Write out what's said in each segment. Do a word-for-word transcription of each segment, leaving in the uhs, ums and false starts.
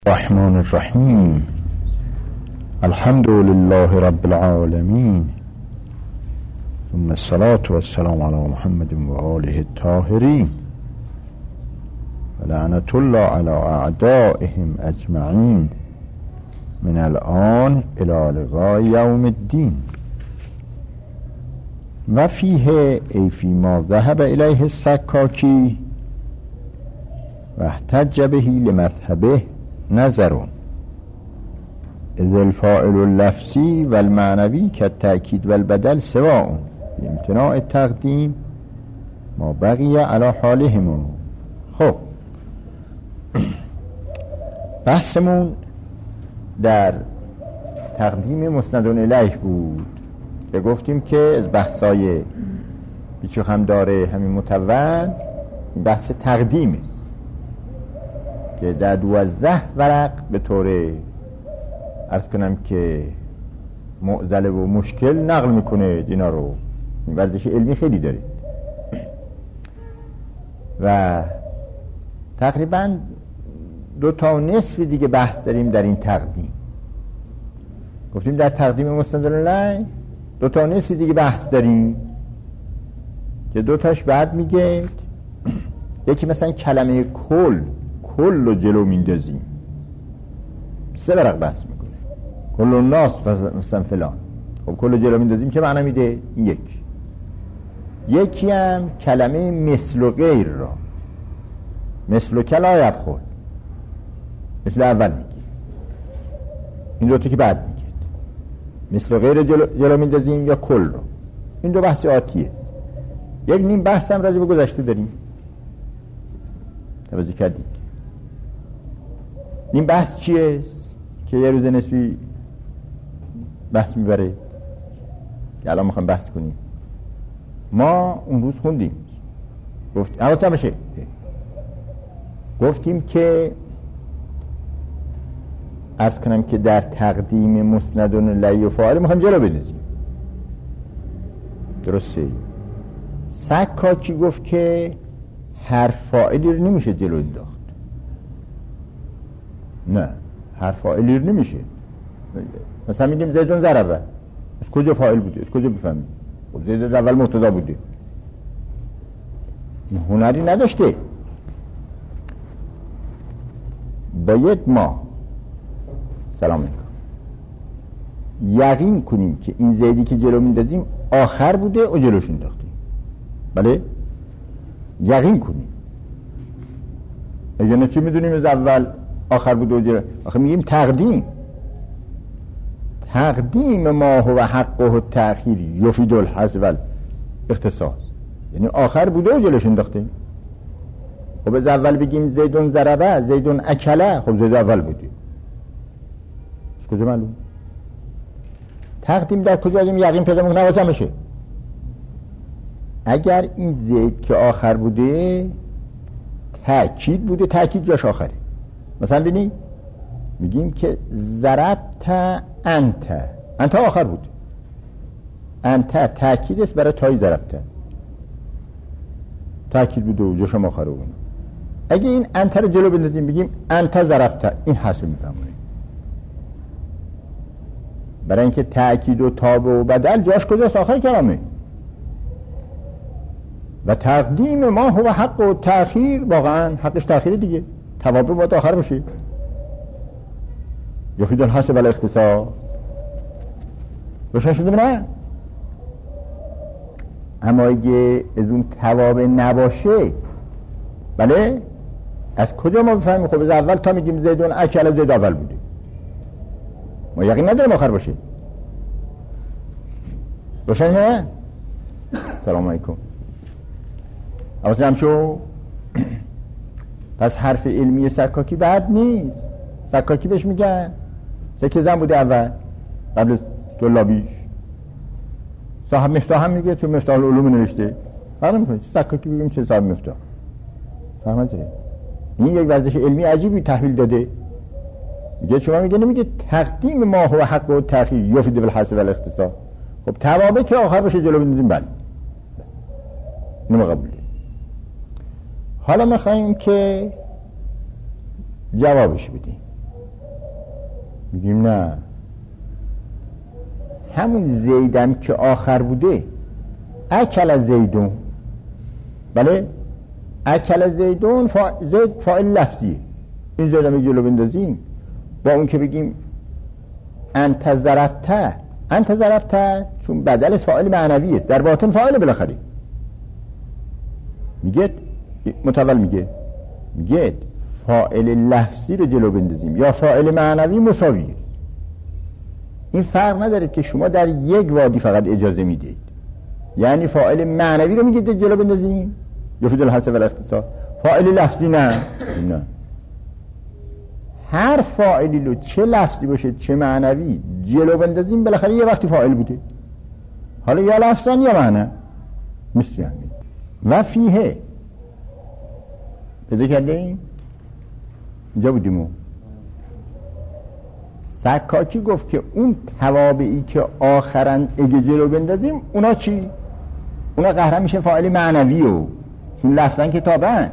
الرحمن الرحیم الحمد لله رب العالمین ثم الصلاة والسلام علی محمد و آله الطاهرین و لعنت الله علی اعدائهم اجمعین من الان الی لقاء یوم الدین. و فیه ای فی ما ذهب الیه السکاکی و احتج به لمذهبه نظرون اذ الفاعل اللفظی و المعنوی كالتأکید و البدل سواء بامتناع التقدیم ما بقی علی حالهم. خب بحثمون در تقدیم مسندون الیه بود که گفتیم که از بحثای بیچو هم داره همین متول بحث تقدیم است که در دوازده ورق به طور عرض کنم که معضله و مشکل نقل میکنه اینا رو. این ورزش علمی خیلی داره و تقریبا دو تا نصف دیگه بحث داریم در این تقدیم. گفتیم در تقدیم مسند الیه دو تا نصف دیگه بحث داریم که دو تاش بعد میگه یکی مثلا کلمه کل کل رو جلو میندازیم سه ورق بحث میکنه کل الناس مثلا فلان. خب کل رو جلو میندازیم چه معنی میده؟ این یک یکی هم کلمه مثل و غیر را مثل و کلا یبخل مثل اول میگه این دوتا که بعد میگه مثل و غیر جلو, جلو میندازیم یا کل رو. این دو بحث آتیه است. یک نیم بحث هم راجع به گذشته داریم توجه کردید. این بحث چیه که یه روز نسبی بحث میبره که الان میخوام بحث کنیم. ما اون روز خوندیم گفت حواستم باشه گفتیم که عرض کنم که در تقدیم مسندون الیه و فاعل میخوام جلو بندازیم. درسته؟ سکاکی گفت که هر فاعلی رو نمیشه جلو انداخت. نه هر فاعلی رو نمیشه. مثلا میگیم زیدون ضربه از کجا فاعل بوده؟ از کجا بفهمیم؟ خب زید اول مبتدا بوده هنری نداشته. باید ما سلام علیکم یقین کنیم که این زیدی که جلو میندازیم آخر بوده و جلوش انداختیم. بله یقین کنیم. اگه نه چی میدونیم از اول آخر بوده و جلو؟ آخه میگیم تقدیم تقدیم ما هو حقه و تأخیر یفید الحذف اختصاص یعنی آخر بوده و جلوش انداختیم. خب از اول بگیم زیدون ضربه زیدون اکله خب زید اول بوده از کجا معلوم؟ تقدیم در کجا داریم یقین پیدا میکنه نوازم بشه. اگر این زید که آخر بوده تأکید بوده تأکید جاش آخره. مثلا بینی میگیم که ضربت انت انت آخر بود انت تأکید است برای تای ضربت تأکید بوده و جاش آخره بود. اگه این انت رو جلو بندازیم بگیم انت ضربت این حاصل میفهمونه برای اینکه تأکید و تاب و بدل جاش کجاست؟ آخر کلامه. و تقدیم ما هو حق و تأخیر واقعا حقش تأخیر دیگه توابع باید آخر باشه یفید الحذف الاختصاص. روشن شده نه؟ اما اگه از اون توابع نباشه بله از کجا ما بفهمیم؟ خب از اول تا میگیم زیدون اکل زید اول بوده ما یقین نداریم آخر باشه. روشن نه؟ سلام علیکم اما هم شو پس حرف علمی سکاکی بد نیست. سکاکی بهش میگن سکه زن بوده اول قبل طلابیش صاحب مفتاح هم میگه چون مفتاح العلوم نوشته فرق میکنه چه سکاکی بگیم چه صاحب مفتاح فرق نداره. این یک ورزش علمی عجیبی تحویل داده میگه شما میگه نمیگه تقدیم ما هو حق و تأخیر یفید بالحذف والاختصاص. خب توابع که آخر باشه جلو بندازیم بله اینو قبوله. حالا میخواییم که جوابش بدیم میگیم نه، همون زیدم که آخر بوده، اکل زیدون، بله اکل زیدون فا... زید فاعل لفظیه، این زیدم جلو بندازیم با اون که بگیم انت ضربته، انت ضربته چون بدل فاعل معنوی است، در باطن فاعل بالاخره. میگه متول میگه میگه فاعل لفظی رو جلو بندازیم یا فاعل معنوی مساویه. این فرق نداره که شما در یک وادی فقط اجازه میدید، یعنی فاعل معنوی رو میگید جلو بندازیم یا فیدل حسب الاختصاص، فاعل لفظی نه. نه، هر فاعلی رو چه لفظی باشه چه معنوی جلو بندازیم بالاخره یه وقتی فاعل بوده، حالا یا لفظن یا معنی. مثل همین و فیه پیدا کرده این اینجا بودیم. سکاکی گفت که اون توابعی که آخرن اگه جلو بندازیم اونا چی؟ اونا قهره میشه فاعل معنوی و چون لفظن که تابعن.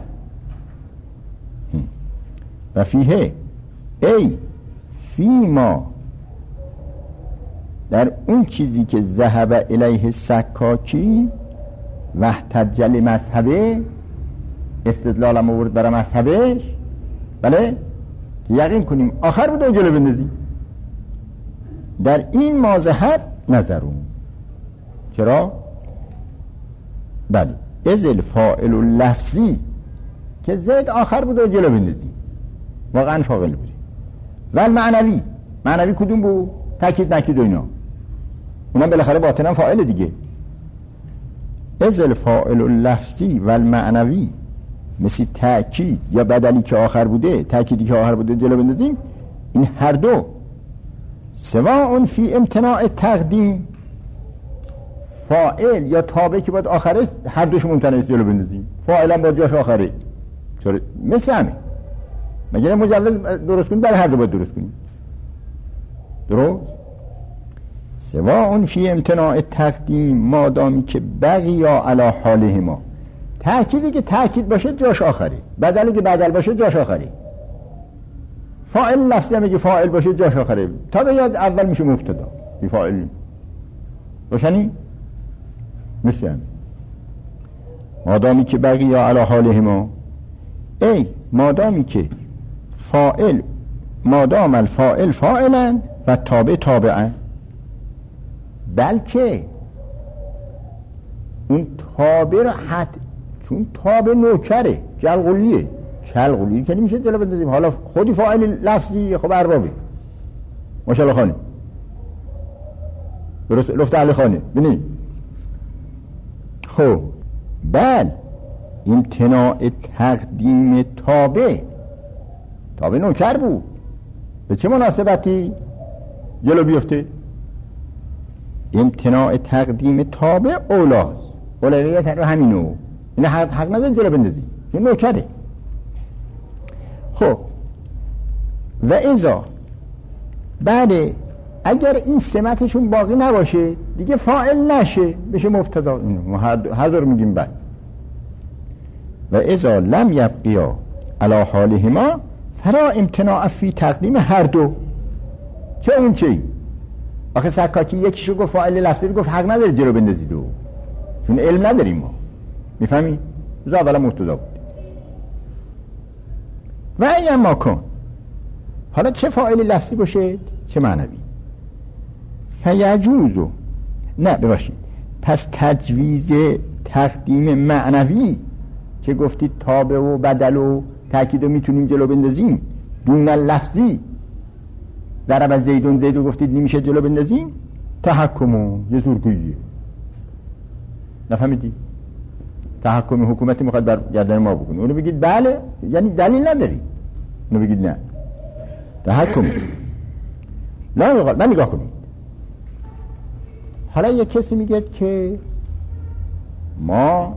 و فیه ای فی ما، در اون چیزی که ذهب الیه سکاکی وحتج لمذهبه، استدلالم آورد برای مذهبش، بله یقین کنیم آخر بود و جلو بندازیم. در این مذهب نظرون چرا؟ بله ازل فاعل لفظی که زید آخر بود و جلو بندازیم واقعا فاعل بود. ول معنوی، معنوی کدوم بود؟ تاکید نکید و اینا، اونم بالاخره باطنم فاعل دیگه. ازل فاعل لفظی ول معنوی مثل تاکید یا بدلی که آخر بوده، تاکیدی که آخر بوده جلو بندازیم، این هر دو سواء فی امتناع تقدیم، فاعل یا تابع که باید آخره هر دوش ممتنع است جلو بندازیم، فاعل هم با جاش آخره. چرا؟ مثل همین مگه مجوز درست کنیم؟ برای هر دو باید درست کنیم. درست؟ سواء فی امتناع تقدیم مادامی که بقیا علی حاله ما، تأکیدی که تأکید باشه جاش آخره، بدلی که بدل باشه جاش آخره، فاعل لفظی هم که فاعل باشه جاش آخره، تا به یاد اول میشه مبتدا بی فاعل روشنی؟ مثل همین مادامی که بقیا علی حاله ما، ای مادامی که فاعل مادام الفاعل فاعلا و تابع تابعا، بلکه اون تابع رو حد، چون تابع نوکره جلغولیه، جلغولی که نمیشه جلو بندازیم، حالا خودی فاعل لفظی خب اربابه ماشاءالله خانه درست لفت اهل خانه بینی. خب بل امتناع تقدیم تابع، تابع نوکر بود، به چه مناسبتی جلو بیفته؟ امتناع تقدیم تابع اولاست، اولویت رو همینو، این حق, حق نداره جلو بندازی چون نوکره. خب و ازا بعد اگر این سمتشون باقی نباشه دیگه فاعل نشه بشه مبتدا، اینو هر دور میگیم. بعد و ازا لم یبقیا علی حالهما فرا امتناع فی تقدیم هر دو. چه اون چی؟ آخه سکاکی یکیشو گفت فاعل لفظی رو گفت حق نداره جلو بندازید و چون علم نداریم ما، میفهمی؟ روز اولا مبتدا بود. و اما کن، حالا چه فاعل لفظی باشه چه معنوی، فیجوزو، نه بباشید پس تجویز تقدیم معنوی که گفتید تابع و بدل و تأکید رو میتونیم جلو بندازیم، دون لفظی ضرب از زیدون زیدو گفتید نمیشه جلو بندازیم، تحکمون یه زورگوییه، نفهمیدی؟ تحکمی حکومتی میخواد بر گردن ما بکنه، اونو بگید بله یعنی دلیل نداری، اونو بگید نه تحکمی نه من نگاه کنید. حالا یک کسی میگه که ما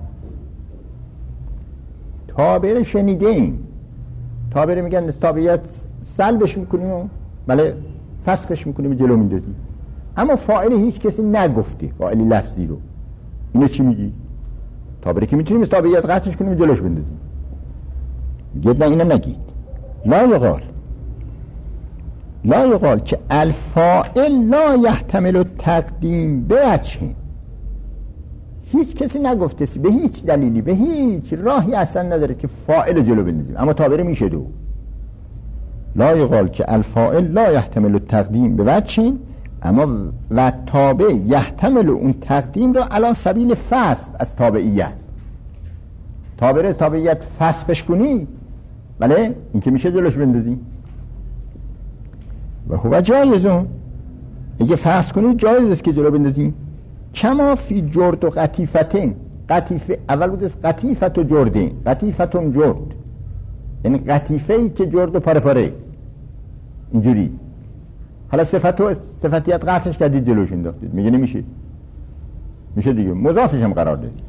تابع شنیده ایم، تابع میگن تابعیت سلبش میکنیم بله فسخش میکنیم جلو میندازیم، اما فاعل هیچ کسی نگفته فاعل لفظی رو، اینو چی میگی؟ تابعی که میتونیم تابعیت قطعش کنیم جلوش بندازیم. میگه نه اینو نگید، لا یقال لا یقال که الفاعل لا یحتمل التقدیم بوجه، هیچ کسی نگفته به هیچ دلیلی به هیچ راهی اصلا نداره که فاعل جلو بندازیم، اما تابعه میشه دو. لا یقال که الفاعل لا یحتمل التقدیم بوجه، اما و تابع یحتمل اون تقدیم را علی سبیل فسق از تابعیت. تابع از تابعیت فسقش کنی، بله این که میشه جلوش بندازی. و هو جایزون، اگه فسق کنی جایز است که جلو بندازی. کما فی جرد و قطیفتین، قطیفه اول بود از قطیفت و جردین، قطیفتون جرد یعنی قطیفه ای که جرد و پاره پاره اینجوری. حالا صفت و صفتیت قطعش کردید جلوش انداختید، میگه نمیشه، میشه دیگه مضافش هم قرار دادید.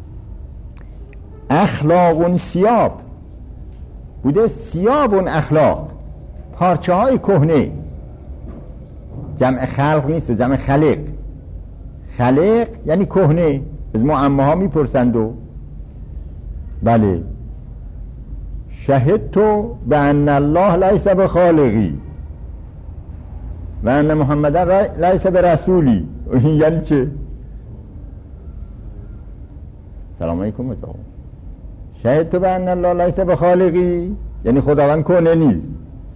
اخلاق سیاب بوده، سیاب اخلاق پارچه های کهنه، جمع خلق نیست و جمع خلق. خلق یعنی کهنه، از ما عمه ها میپرسند و بله شهد تو به ان الله لیس بخالقی و ان محمدن لیس برسولی. یعنی چه؟ سلام علیکم. شهد تو به ان الله لیس بخالقی یعنی خداوند کهنه نیست،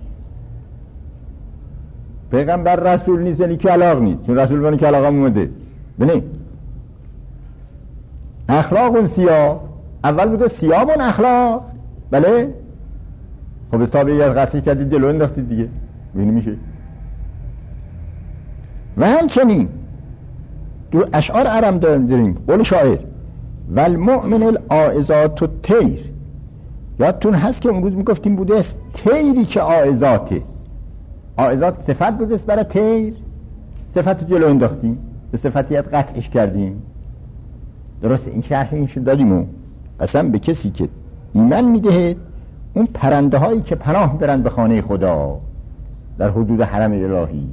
پیغمبر رسول نیست یعنی کلاغ نیست، چون رسول بانی کلاغ هم اومده. ببین اخلاق سیاب اول بوده، سیاب اون اخلاق، بله خب از تابعی از قطعی کردید جلو انداختید دیگه، ببینی میشه. و همچنین دو اشعار عرم داریم، قول شاعر والمؤمن العائزات الطیر، یادتون هست که اون روز میگفتیم بوده است تیری که عائزات است. عائزات صفت بوده است برای تیر، صفت جلو انداختیم، به صفتیت قطعش کردیم. درسته این شرح این شد دادیم و قسم به کسی که ایمان میده اون پرنده هایی که پناه برند به خانه خدا در حدود حرم الهی.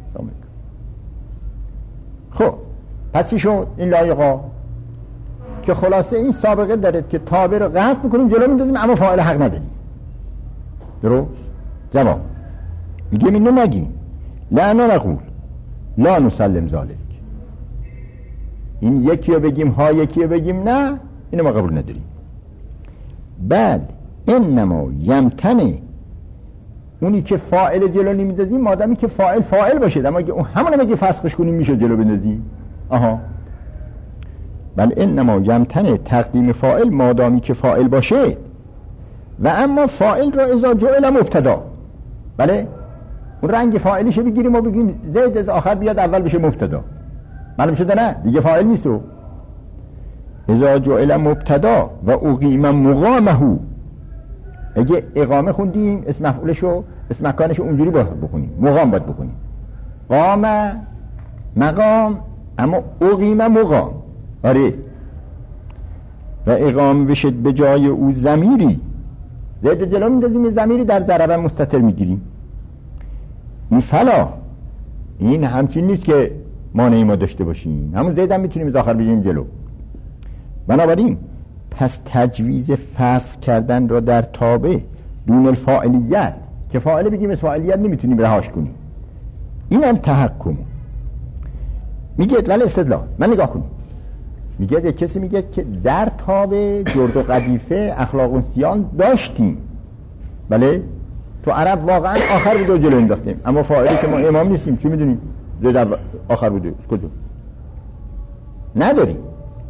خب پس چی شد این لایقا که خلاصه این سابقه دارد که تابع رو قطع میکنیم جلو میندازیم اما فاعل حق نداریم. درست؟ جواب میگیم اینو نگیم، لا نقول لا نسلم ذالک، این یکی رو بگیم ها یکی رو بگیم نه، اینو ما قبول نداریم. بل انما یمتنه، اونی که فاعل جلو نمیندازیم مادامی که فاعل فاعل باشه، اما اگه اون همون مگه فسخش کنیم میشه جلو بندازیم. آها بل انما یمتنه تقدیم فاعل مادامی که فاعل باشه، و اما فاعل را اذا جعل مبتدا، بله اون رنگ فاعلش بگیریم و بگیم زید از آخر بیاد اول بشه مبتدا، معلوم شده نه دیگه فاعل نیست. و اذا جعل مبتدا و اقیم مقامه، اگه اقامه خوندیم اسم مفعولشو اسم مکانشو اونجوری باید بخونیم، مقام باید بخونیم، قام مقام، اما اقیم مقام. آره و اقامه بشد به جای او ضمیری، زید جلو میندازیم ضمیری در ضربه مستتر میگیریم. این فلا این همچین نیست که مانعی ما داشته باشیم، همون زید هم میتونیم از آخر بگیریم جلو. بنابراین پس تجویز فسخ کردن را در تابع دون الفاعلیت، که فاعل بگیم از فاعلیت نمیتونیم رهاش کنیم، این هم تحکم. میگه ولی استدلال من نگاه کنیم، میگه یک کسی میگه که در تابع جرد و قدیفه اخلاق سیان داشتیم، بله تو عرب واقعا آخر بوده و جلو انداختیم، اما فاعلی که ما امام نیستیم چی میدونیم زید آخر بوده از کجا نداریم.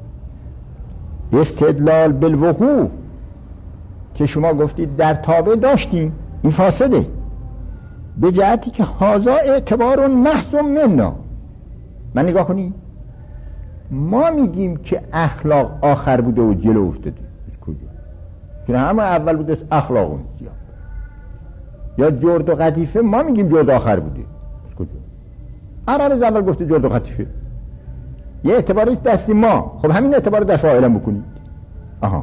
استدلال بالوقوع که شما گفتید در تابع داشتیم، این فاسده به جهتی که هازا اعتبار محض منا. من نگاه کنید ما میگیم که اخلاق آخر بوده و جلو افتاده از کجا؟ که همه اول بوده اخلاق اون سیاه، یا جرد و قطیفه ما میگیم جرد آخر بوده از کجا؟ عرب از اول گفته جرد و قطیفه، یه اعتباریست دستی ما، خب همین اعتبار در فاعلم بکنید. آها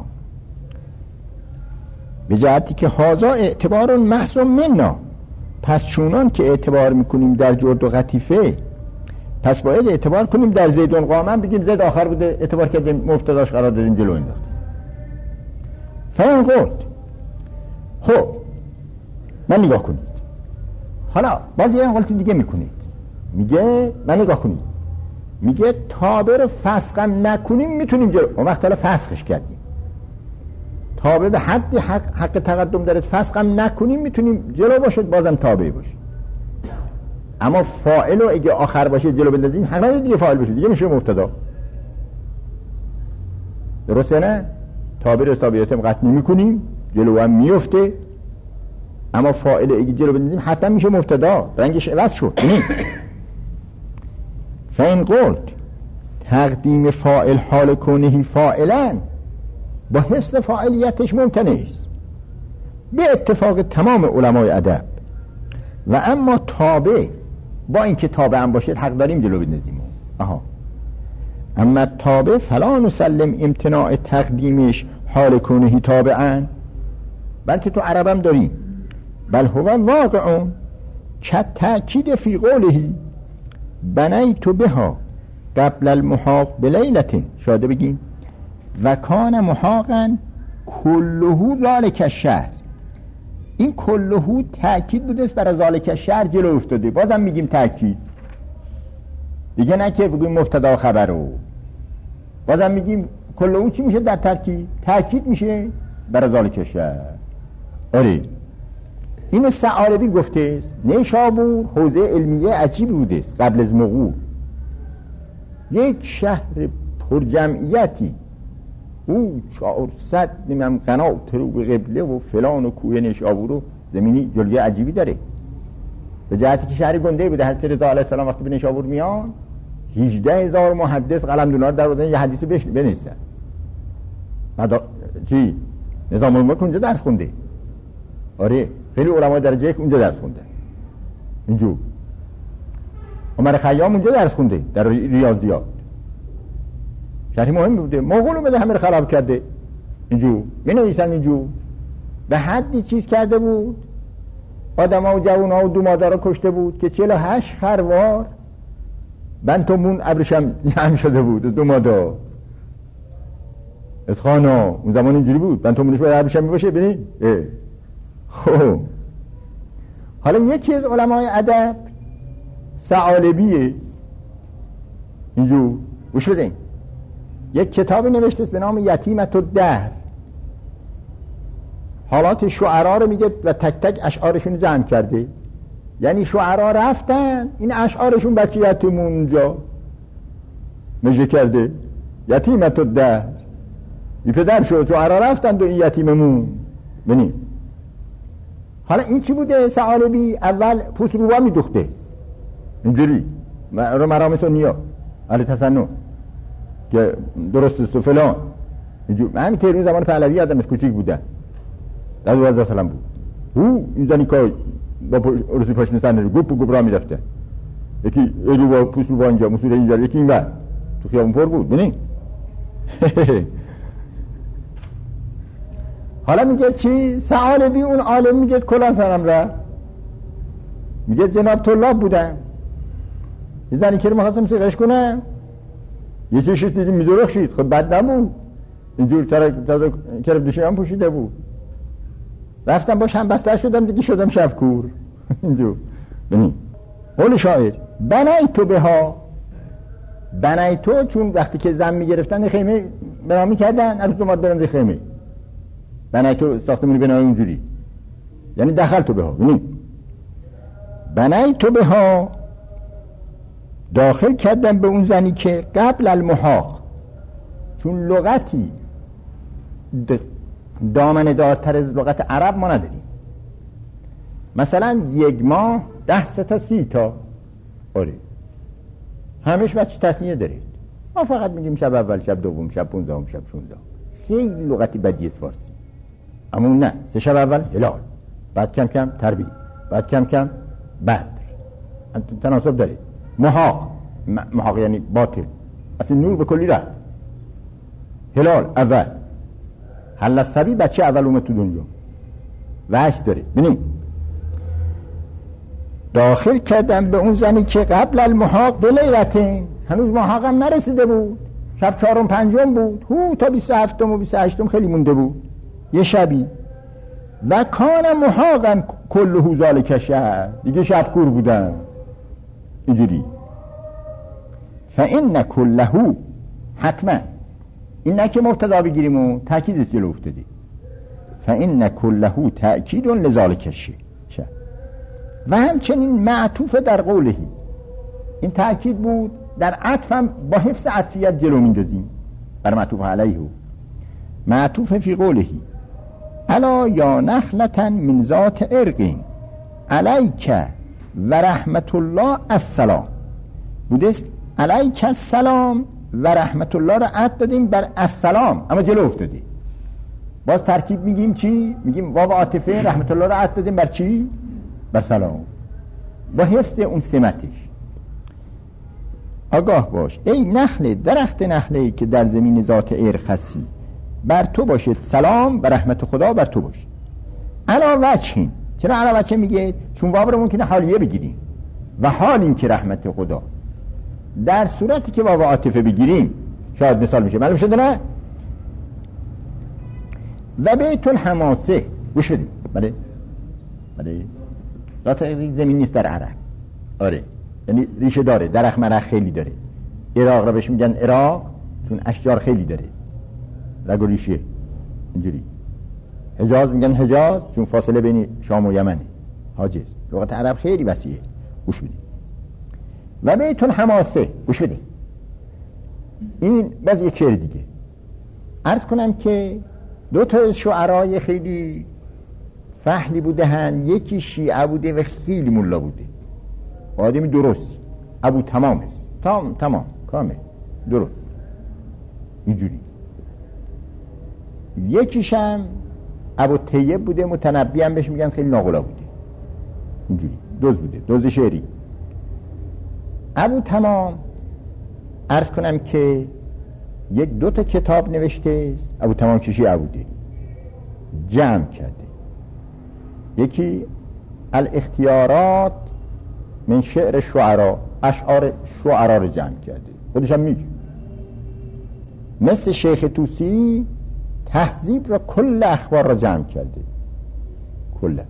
به جهتی که هازا اعتبار محض منا، پس چونان که اعتبار میکنیم در جرد و قطیفه پس باید اعتبار کنیم در زیدون قامن، بگیم زید آخر بوده اعتبار کردیم مبتداش قرار دادیم جلو انداختیم. فهم گفت خب من نگاه کنید حالا باز یه غلطی دیگه میکنید، میگه من نگاه کنید، میگه تابع رو فسخم نکنیم میتونیم جلو، اون وقت حالا فسخش کردیم، تابع به حد حق, حق تقدم داره، فسخم نکنیم میتونیم جلو باشد بازم تابع باشه. اما فاعل رو اگه آخر باشه جلو بندازیم حق نداره دیگه فاعل باشه، دیگه میشه مبتدا. درسته نه؟ تابع رو تابعیت قطع نمی‌کنیم، جلو هم میفته، اما فاعل اگه جلو بندازیم حتما میشه مبتدا، رنگش عوض شد. فین قلت تقدیم فاعل حال کونهی فاعلا با حفظ فاعلیتش ممتنع است به اتفاق تمام علمای ادب. و اما تابع با اینکه تابع هم باشه حق داریم جلو بندازیم. آها اما تابع فلا نسلم امتناع تقدیمش حال کونهی تابعا، بلکه تو عربم داریم بل هو واقع که تأکید فی قولهی بنیت بها قبل المحاق بلیلت، شاده بگیم و کان محاقا کلهو ذالک الشهر. این کلهو تأکید بوده است برای ذالک الشهر، جلو افتاده، بازم میگیم تأکید دیگه، نه که بگیم مبتدا خبر رو، بازم میگیم کلهو چی میشه در ترکیب؟ تأکید میشه برای ذالک الشهر. آره اینو ثعالبی گفته است. نیشابور حوزه علمیه عجیب بوده است قبل از مغول، یک شهر پر جمعیتی، او چهارصد نمیم قنات رو به قبله و فلان و کوه نیشابور و زمینی جلوه عجیبی داره، به جهتی که شهر گنده بوده. حضرت رضا علیه السلام وقتی به نیشابور میان هجده هزار محدث قلمدونار در بودن یه حدیثی بنویسن. مدا... چی؟ نظام الملک اونجا درس خونده. آره خیلی علمای درجه یک اونجا درس خونده. اینجور عمر خیام اونجا درس خونده در ریاضیات، شرحی مهم بوده. مغول اومده همه رو خراب کرده. اینجور می نویسن، اینجور به حدی چیز کرده بود، آدم ها و جوان ها و دومادار ها کشته بود که چهل و هشت خروار بنتمون ابرشم جمع شده بود از دومادار از خانه. اون زمان اینجوری بود، بنتمونش باید ابرشم می باشه. ببینید خب حالا یکی از علمای ادب ثعالبیه، اینجور گوش بدین، یک کتابی نوشته است به نام یتیمت الدهر، حالات شعرا رو میگه و تک تک اشعارشون جمع کرده. یعنی شعرا رفتن این اشعارشون بچه یتیمون اونجا مجه کرده، یتیمت الدهر این پدر شد، شعرا رفتن دو این یتیممون. ببین حالا این چی بوده؟ ثعالبی اول پوست روبا میدوخته اینجوری رو مرامس و نیا علی تصنع که درست است و فلان اینجور. من همین تهرون زمان پهلوی یادم از کوچیک بودن در دوازده سالم بود. او این زنی که با رسی پاشنه سرنه رو گوپ و گوپ را می رفته، یکی ایجو با پوست رو با اینجا مسئول اینجا، یکی این بر تو خیابون پر بود. بینید حالا میگه چی؟ ثعالبی اون عالم میگه کلا سرم را میگه جناب طلاب بودن، یه زنی که رو مخواستم سیغش کنم، یه چیشت دیدیم میدرخشید، خب بد نبود، اینجور چرا کرب دوشی هم پوشیده بود، رفتم باش هم بستر شدم دیگه شدم شبکور. اینجور ببین قول شاعر بنیتو بها، بنیتو چون وقتی که زن میگرفتن خیمه بنا میکردن، عروس دوماد برنده خیمه، بنیتو ساختمونی بنای اونجوری، یعنی دخلتو بها. ببین بنیتو بها داخل کردم به اون زنی که قبل المحاق، چون لغتی دامنه دارتر از لغت عرب ما نداریم. مثلا یک ماه ده سه تا سی تا، آره همش بچه تصنیه دارید، ما فقط میگیم شب اول، شب دوم، شب پونزدهم، شب شانزدهم. خیلی لغتی بدی است فارسی. اما نه، سه شب اول هلال، بعد کم کم تربیت، بعد کم کم بدر، تناسب دارید. محاق، محاق یعنی باطل، اصلا نور به کلی رفت. هلال اول، حل الصبی بچه اول اومد تو دنیا، وحش داره. ببینید داخل کردم به اون زنی که قبل المحاق به لیلتین، هنوز محاقم نرسیده بود، شب چهارم پنجم بود، هو تا بیست و هفتم و بیست و هشتم خیلی مونده بود، یه شبی. و کان محاقا کله ذالک شهر، دیگه شب کور بودن اینجوری. فإن کله، حتما این نه که مبتدا بگیریم و تأکید است جلو افتادی. فإن کله تأکید لذالک شهر. و همچنین معطوف در قولهی، این تأکید بود در عطف هم با حفظ عطفیت جلو میندازیم بر معطوف علیه. معطوف فی قولهی الا یا نخلة من ذات ارق علیک و رحمت الله السلام بودست. علیک السلام و رحمت الله را عطف دادیم بر السلام، اما جلو افتادی. باز ترکیب میگیم چی؟ میگیم واو عاطفه رحمت الله را عطف دادیم بر چی؟ بر سلام، با حفظ اون سمتش. آگاه باش ای نخله، درخت نخله که در زمین ذات ارق هستی، بر تو باشد سلام و رحمت خدا بر تو باشد. علا وجهین، چرا علا وجه میگه؟ چون واو رو ممکنه حالیه بگیریم و حال این که رحمت خدا، در صورتی که واو عاطفه بگیریم شاید مثال میشه. معلوم شده نه؟ و بیت الحماسه، گوش بدید. بله بله ذات زمین نیست در عرب. آره یعنی ریشه داره، درخت مرخ خیلی داره. عراق را بهش میگن عراق چون اشجار خیلی داره، رگ و ریشه اینجوری. حجاز میگن حجاز چون فاصله بین شام و یمنه، حاجز. لغت عرب خیلی وسیعه. گوش بدید. و بیت الحماسه، گوش بدید. این باز یک شعر دیگه. عرض کنم که دو تا شعرای خیلی فحلی بوده هن. یکی شیعه بوده و خیلی ملا بوده، آدمی درست، ابو تمام است. تمام تمام کامل درست اینجوری. یکیشم ابو طیب بوده، متنبی هم بهش میگن، خیلی ناقلا بوده اینجوری، دوز بوده، دوز شعری. ابو تمام عرض کنم که یک دو تا کتاب نوشته. ابو تمام که شیعه بوده، جمع کرده. یکی الاختیارات من شعر شعرا، اشعار شعرا رو جمع کرده، خودش هم میگه. مثل شیخ طوسی تهذیب را کل اخبار را جمع کرده، کل.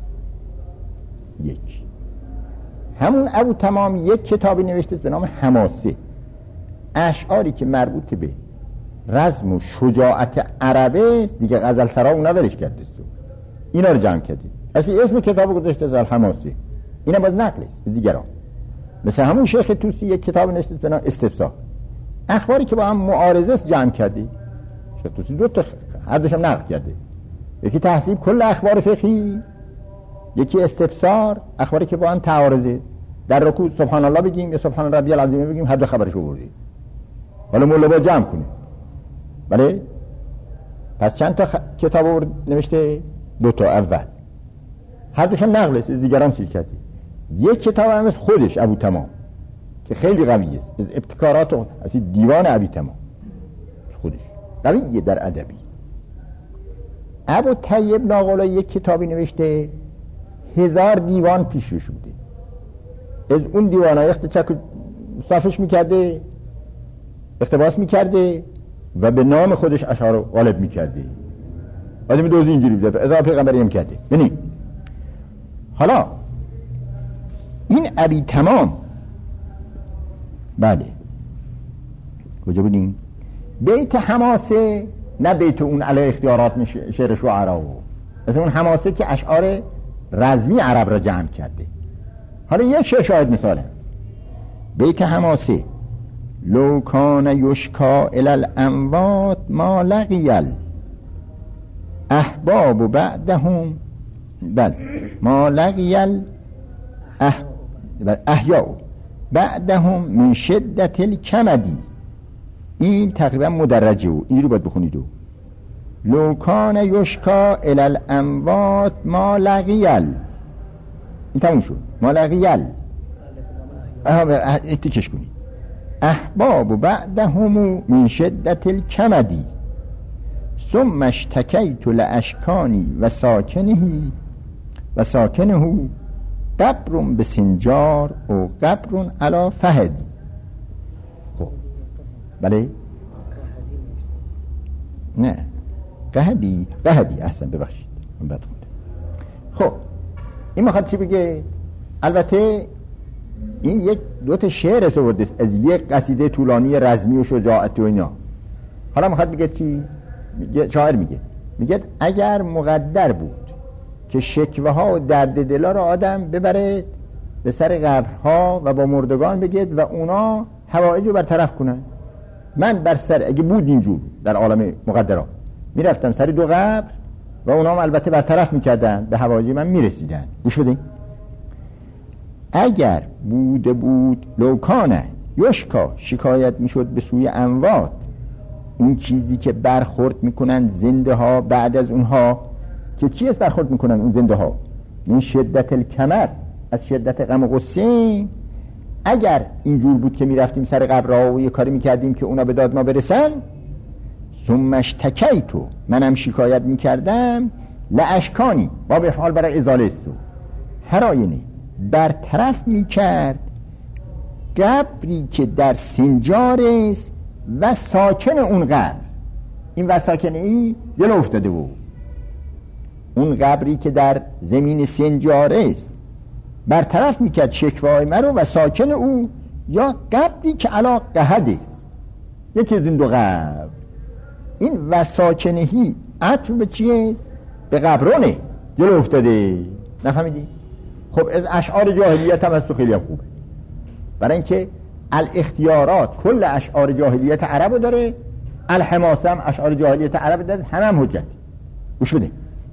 یک همون ابو تمام یک کتابی نوشته به نام حماسه، اشعاری که مربوط به رزم و شجاعت عربه دیگه، غزل سرا اونا ولش کرده است، اینا رو جمع کرده. اصلا اسم کتاب گذاشته از الحماسه. اینم باز نقل است دیگران. مثل همون شیخ طوسی یک کتاب نوشته به نام استفسار، اخباری که با هم معارضه است جمع کرده. شیخ طوسی دو تا هر دوشم نقل کرده، یکی تحصیب کل اخبار فقهی، یکی استفسار اخباری که با هم تعارضه. در رکوع سبحان الله بگیم یا سبحان ربی العظیم بگیم، هر دو خبرش آورده. حالا مولا با جمع کنه. بله پس چند تا خ... کتاب آورد نوشته؟ دو تا. اول هر دوشم نقل است از دیگران چیز کرده. یک کتاب هم از خودش ابو تمام که خیلی قوی است، از ابتکارات و از دیوان ابی تمام خودش قویه در ادبی. ابو طیب ناقلا یک کتابی نوشته، هزار دیوان پیشش بوده. از اون دیوانای اختچک صافش میکرده، اقتباس میکرده و به نام خودش اشعار رو غالب میکرده. آدمی دوزی اینجوری بوده، اضافه پیغمبری هم کرده. ببین حالا این ابی تمام، بله کجا بودیم؟ بیت حماسه، نه بیت اون علی اختیارات شعر شعرا، مثلا اون حماسه که اشعار رزمی عرب را جمع کرده. حالا یک شعر شاید مثال هست. بیت حماسه لو کان یشکا الی الاموات ما لقیل احباب بعدهم، بل ما لقیل اح... احیاء بعدهم من شدت الکمدی. این تقریبا مدرجه و این رو باید بخونید. لو کان یشکا الی الاموات ما لقیل، این تموم شد. ما لقیل اتکش کنید. احباب بعدهم من شدت الکمدی ثم اشتکیت لاشکانی و ساکنه و ساکنه قبر بسنجار و قبر علی فهدی. خب بله نه قهدی قهدی احسن ببخشید من بد خوندم. خب این میخواد چی بگه؟ البته این یک دو تا شعر آورده از یک قصیده طولانی رزمی و شجاعت و اینا. حالا میخواد بگه چی؟ میگه شاعر میگه میگه اگر مقدر بود که شکوه ها و درد دلا رو آدم ببره به سر قبرها و با مردگان بگید و اونا حوائج رو برطرف کنن، من بر سر اگه بود اینجور در عالم مقدرات میرفتم سر دو قبر و اونا هم البته برطرف میکردن، به حوائج من میرسیدن. گوش بدین، اگر بوده بود لوکانه یشکا شکایت میشد به سوی اموات، اون چیزی که برخورد میکنن زنده ها بعد از اونها، که چی است برخورد میکنن اون زنده ها؟ این شدت الکمر، از شدت غم و غصه. اگر اینجور بود که میرفتیم سر قبرها و یه کاری میکردیم که اونا به داد ما برسن، ثمش تکیتو منم شکایت میکردم، لاشکانی با به حال برای ازاله است، هر آینه برطرف میکرد قبری که در سنجار است و ساکن اون قبر. این و ساکنه ای جلو افتاده بود، اون قبری که در زمین سنجار است برطرف میکرد شکوای مرو و ساکن او، یا قبری که علا قهد است، یکی از این دو قبر. این و ساکنهی عطف به چی است؟ به قبرونه جلو افتاده. نفهمیدی؟ خب از اشعار جاهلیت هم از تو خیلی هم خوبه، برای اینکه الاختیارات کل اشعار جاهلیت عرب داره، الحماسه هم اشعار جاهلیت عرب داره، همه هم حجت. گوش بده،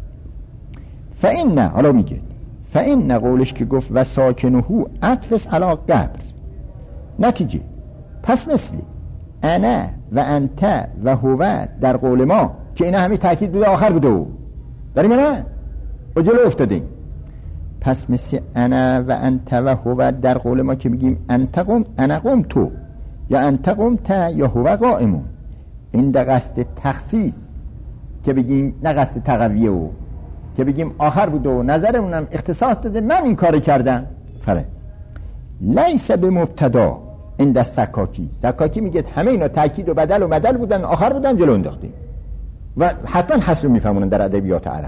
فإن حالا میگه فإن قولش که گفت و ساکنهو عطفس علا قبر، نتیجه پس مثلی انا و انت و هو در قول ما که اینا همه تأکید بوده آخر بوده و داریم نه و جلو افتادیم. پس مثل انا و انت و هو در قول ما که میگیم انت قم انا قم تو، یا انت قم تا یا هو قائمون، این در قصد تخصیص که بگیم نه قصد تقویه و که بگیم آخر بوده و نظرمونم اختصاص داده من این کار کردم. فره لیس به مبتدا این دست سکاکی. سکاکی میگه همه اینا تأکید و بدل و مدل بودن، آخر بودن جلو انداختیم و حتما حصر میفهمونن در ادبیات عرب.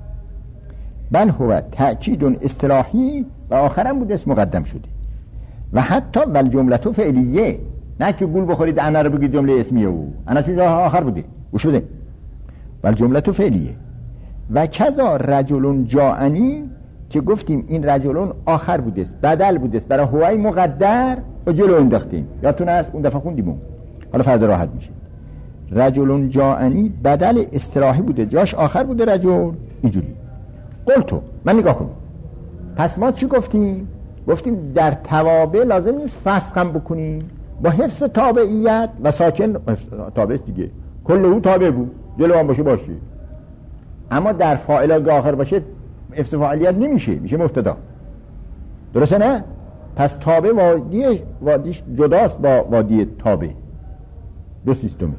بل هو تأکید اصطلاحی و آخرم بود اسم مقدم شده و حتی ول جملتو فعلیه، نه که گول بخورید انا رو بگید جمله اسمیه و انا چون آخر بوده. گوش بده، ول جملتو فعلیه و کذا رجلون جاءنی که گفتیم این رجلون آخر بوده است، بدل بوده است برای هوای مقدر و جلو انداختیم. یادتون هست اون دفعه خوندیم، حالا فردا راحت میشه. رجلون جاءنی بدل اصطلاحی بوده، جاش آخر بوده رجل. اینجوری قلتو من نگاه کنیم، پس ما چی گفتیم؟ گفتیم در توابع لازم نیست فسخ هم بکنیم، با حفظ تابعیت و ساکن تابع است دیگه، کل او تابع بود جلو هم باشه باشه، اما در فاعل که آخر باشه حفظ فاعلیت نمیشه، میشه مبتدا. درسته نه؟ پس تابع وادی وادیش جداست با وادی تابع، دو سیستمی.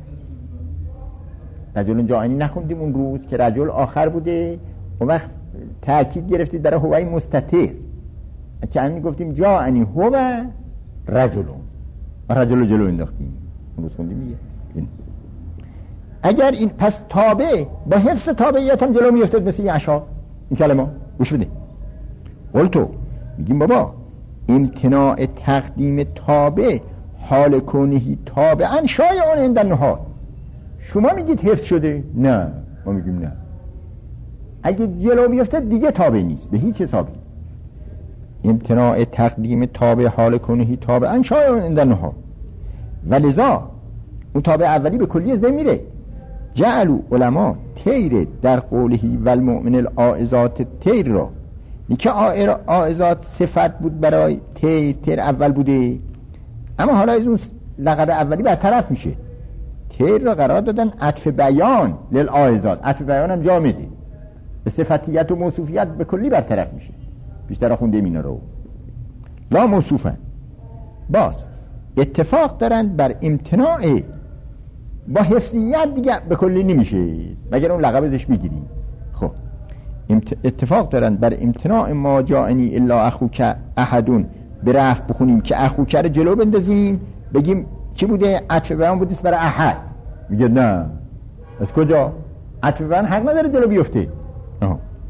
رجل جاءنی نخوندیم اون روز که رجل آخر بوده، اون وقت تأکید گرفتید برای هوای مستتر، که همین گفتیم جاءنی هو رجلون و رجل جلو انداختیم اون روز خوندیم میگه. اگر این پس تابع با حفظ تابعیت هم جلو میفتد مثل این اشعار این کلمه. گوش بده، قلتو میگیم بابا امتناع تقدیم تابع حال کنهی تابعا شایعان عند النحاة. شما میگید حفظ شده، نه ما میگیم نه، اگه جلو بیفته دیگه تابع نیست به هیچ حسابی. امتناع تقدیم تابع حال کنهی تابعا شایعان عند النحاة، ولذا اون تابع اولی به کلی از بین میره. جعلوا علما تیر در قولهی والمؤمن العائزات تیر را، نیکه عائزات صفت بود برای تیر، تیر اول بوده، اما حالا از اون لقب اولی برطرف میشه. تیر را قرار دادن عطف بیان للعائزات، عطف بیان هم جا میده، به صفتیت و موصوفیت به کلی برطرف میشه. بیشتر خونده اینا رو لا موصوفن، باز اتفاق دارن بر امتناع، با حفظیت دیگه به کلی نمیشه مگر اون لقب ازش بگیریم. خب اتفاق دارن بر امتناع ما جاءنی الا اخوک احدون، به رفع بخونیم که اخوک رو جلو بندازیم بگیم چی بوده؟ عطف بیان بودیست برای احد. میگه نه، از کجا؟ عطف بیان حق نداره جلو بیفته. آه.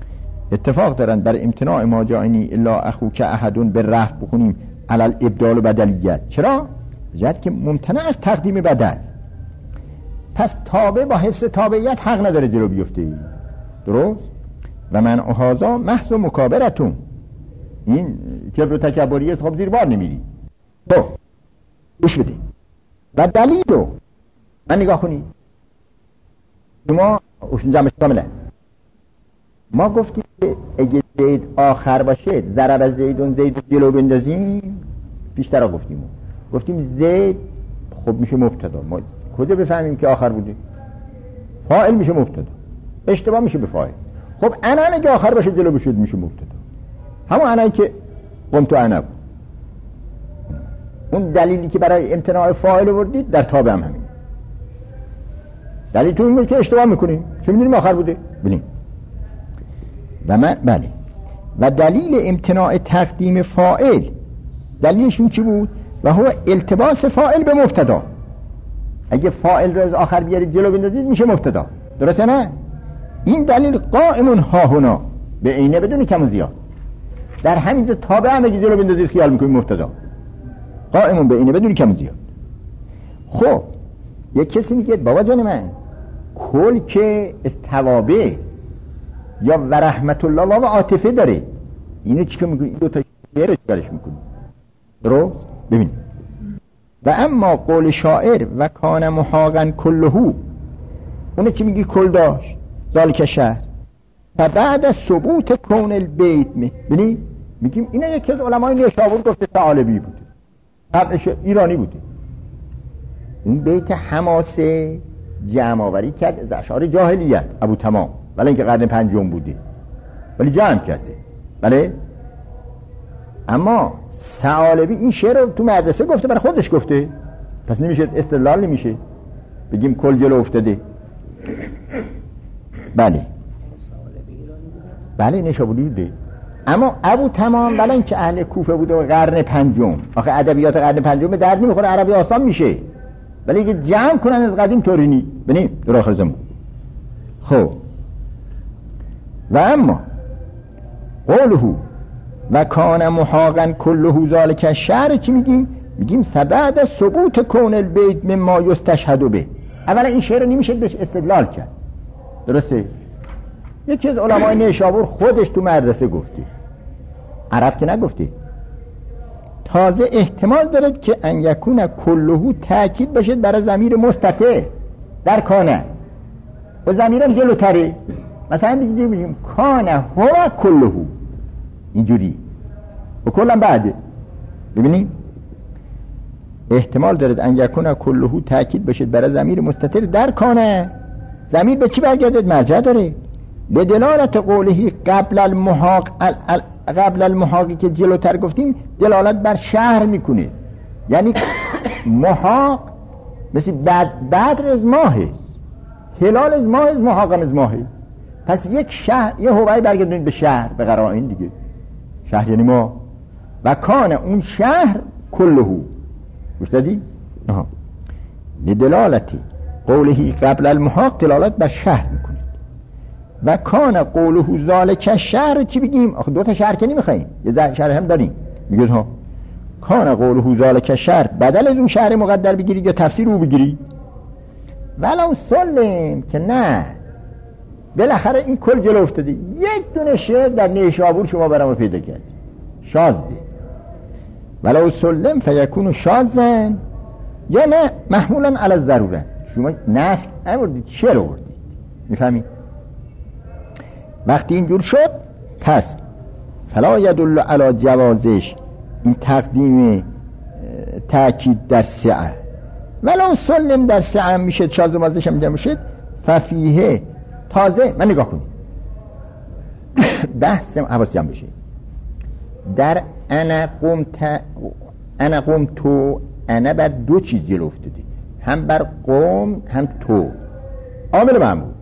اتفاق دارن بر امتناع ما جاءنی الا اخوک احدون به رفع بخونیم علل ابدال و بدلیت. چرا؟ جهت که ممتنع از تقدیم بدل. پس تابع با حفظ تابعیت حق نداره جلو بیفته. درست؟ و من احازا محض و مکابرتون، این کبر و تکبری است، خب زیر بار نمیری. تو گوش بده و دلیلو من نگاه کنید. شما اوشون جمعش کامله. ما گفتیم که اگه زید آخر باشه ضرب از زیدون زید جلو بندازیم، بیشتر گفتیم گفتیم زید خب میشه مبتدا. ما کجا بفهمیم که آخر بوده؟ فاعل میشه مبتدا، اشتباه میشه به فاعل. خب انا هم اگه آخر باشه جلو بشود میشه مبتدا، همون انایی که قمت انا بود. اون دلیلی که برای امتناع فاعل آوردید در تابع هم همین دلیل تو این بود که اشتباه میکنیم. چون میدونیم آخر بوده ببینیم. و من بله و دلیل امتناع تقدیم فاعل دلیلشون چی بود؟ و هو التباس فاعل به مبتدا. اگه فاعل رو از آخر بیارید جلو بندازید میشه مبتدا، درسته نه؟ این دلیل قائمون ها هنا به عینه بدون کم و زیاد. در همینجا تابع هم اگه جلو بندازید خیال میکنید مبتدا، قائمون به عینه بدون کم و زیاد. خب یک کسی میگه بابا جان من کل که استوابه یا و رحمت الله و عاطفه داره، اینو چی که میکنی؟ این دوتا شعر چیکارش میکنی؟ درست؟ ببین و اما قول شاعر و کان محاقا کلهو، اونو چی میگی؟ کل داشت ذالک شهر و بعد از ثبوت کون البیت می ببینی میگیم اینا یکی از علمای نیشابور گفته ثعالبی بوده، طبعش ایرانی بوده. اون بیت حماسه جمع آوری کرد از اشعار جاهلیت ابو تمام، ولی اینکه قرن پنجم بوده ولی جمع کرده. بله اما ثعالبی این شعر رو تو مدرسه گفته، برای خودش گفته، پس نمیشه استدلال، نمیشه بگیم کل جلو افتاده. بله بله نیشابوری بوده. اما ابو تمام بله اینکه اهل کوفه بوده و قرن پنجم، آخه ادبیات قرن پنجم به درد نمیخوره، عربی آسان میشه، ولی اگه جمع کنن از قدیم طوری نی ببینیم در آخر زمان. خب و اما قوله و کان محاقا کله ذالک شعر چی میگیم؟ میگیم فبعد از ثبوت کون البیت مما یستشهد به. اولا این شعر رو نمیشه بهش استدلال کرد، درسته؟ یکی از علمای نیشابور خودش تو مدرسه گفته، عرب که نگفته. تازه احتمال دارد که ان یکون کلهو تأکید باشد برای ضمیر مستتر در کانه و ضمیرم جلوتره. مثلا بگیم کانه هو کلهو، اینجوری و کلم بعده. ببینید احتمال دارد ان یکون کلهو تأکید باشد برای ضمیر مستتر در کانه. ضمیر به چی برگردد؟ مرجع داره. به دلالت قوله قبل المحاق قبل المحاقی که جلوتر گفتیم دلالت بر شهر میکنه، یعنی محاق مثل بد بدر از ماه است، هلال از ماه است، محاقم از ماه است. پس یک شهر یه هوایی برگردونید به شهر به قرائن دیگه. شهر یعنی ما و کان اون شهر کلهو. گوش دادی؟ آها. به دلالت قوله قبل المحاق دلالت بر شهر میکنه. و کان قوله ذالک شهر چی بگیم؟ آخه دو تا شهر که نمیخوایم، یه شهر هم داریم. میگید ها کان قوله ذالک شهر بدل از اون شهر مقدر بگیرید یا تفسیر او بگیرید. ولو سلم که نه، بالاخره این کل جلو افتادی. یک دونه شعر در نیشابور شما برام پیدا کرد شاذه. ولو سلم فیکون شاذن یا نه محمولا علی الضروره. شما نسک آوردید، شعر آوردید، میفهمید؟ وقتی اینجور شد پس فلا یدل علی جوازش، این تقدیم تأکید در سعه. ولو سلم در سعه میشه، شاذ و مازش هم میشه. ففیه تازه من نگاه کنید بحث حواس جمع بشه. در انا قمت انا قمتو انا بر دو چیز جلو افتاده، هم بر قوم هم تو. عامل معمول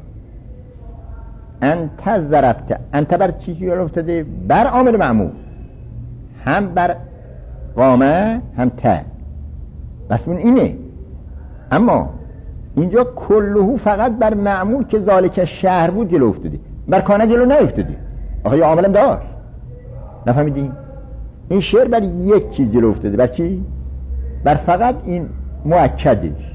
انت ضربت، انت بر چیزی جلو افتاده؟ بر عامل معمول، هم بر قامه هم ته. بس من اینه. اما اینجا کلهو فقط بر معمول که ذالک شهر بود جلو افتاده، بر کانه جلو نیفتاده. آخه یه عاملم داشت. نفهمیدین؟ این شعر برای یک چیز جلو افتاده. بر چی؟ بر فقط این مؤکدش،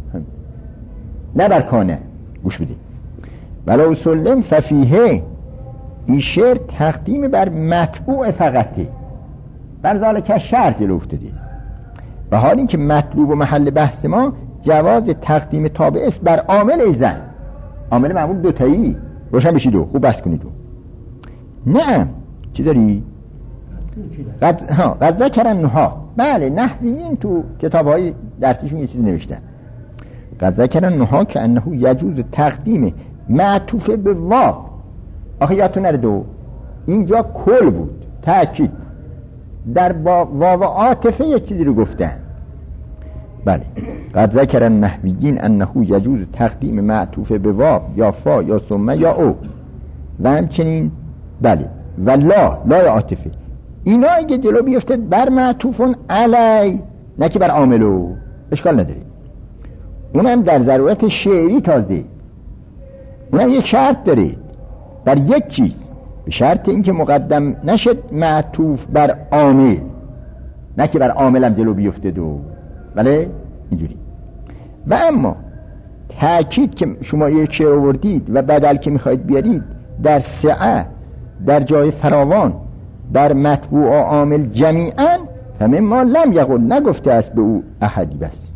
نه بر کانه. گوش بدید. ولو سلم ففیه، این شعر تقدیم بر مطبوع فقطه، بر ذالک شرط جلو افتاده است. و حال این که مطلوب و محل بحث ما جواز تقدیم تابع است بر عامل زن. عامل معمول دوتایی، روشن بشید و خوب بحث کنید. نه چی داری؟ قد ها قد ذکرن نها، بله نحویین تو کتاب‌های درسیشون یه چیزی نوشتن. قد ذکرن نها که انه یجوز تقدیم معطوف به واو. آخه یادتون نره دو اینجا کل بود، تأکید در با واو عاطفه یک چیزی رو گفتن. بله قد ذکرن نحویین انه یجوز تقدیم معطوف به واو یا فا یا ثم یا او و همچنین بله و لا لا عاطفه. اینا اگه جلو بیفتد بر معطوفون علی، نه که بر عاملو، اشکال نداره. اونم در ضرورت شعری تازه، اونم یک شرط داره بر یک چیز، به شرط اینکه مقدم نشد معطوف بر عامل، نه که بر عاملم جلو بیفته دو. بله اینجوری. و اما تأکید که شما یک شعر آوردید و بدل که میخواید بیارید در سعه، در جای فراوان، بر مطبوع و عامل جمیعا، همه ما لم یقل، نگفته است به او احدی بس.